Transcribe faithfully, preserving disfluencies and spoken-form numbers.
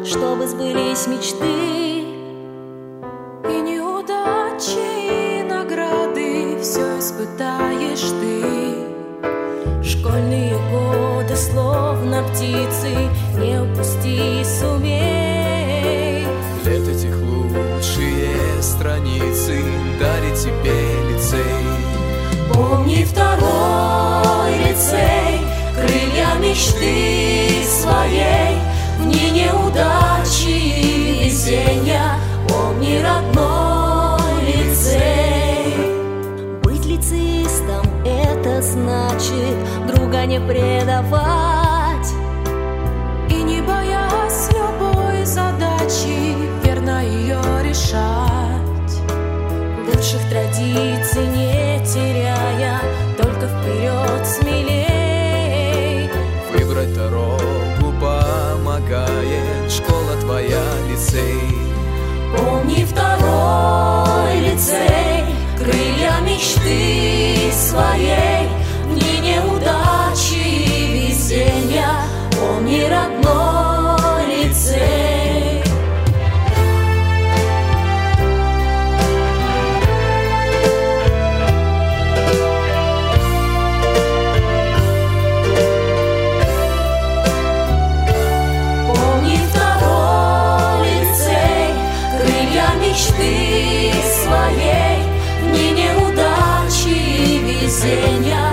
чтобы сбылись мечты. И неудачи, и награды все испытаешь ты. Школьные годы словно птицы, не упусти, сумей. Лет этих лучшие страницы дарит тебе лицей. Помни второй лицей, крылья мечты своей. В дни неудачи и везенья помни родной лицей. Быть лицеистом — это значит друга не предавать. И не боясь любой задачи, верно ее решать. Лучших традиций не теряя, только вперед смелей. Выбрать дорогу помогает школа твоя, лицей. Помни второй лицей, крылья мечты своей. В дни неудачи и везенья помни родной лицей. Помни второй лицей, крылья мечты своей. В дни неудачи и везенья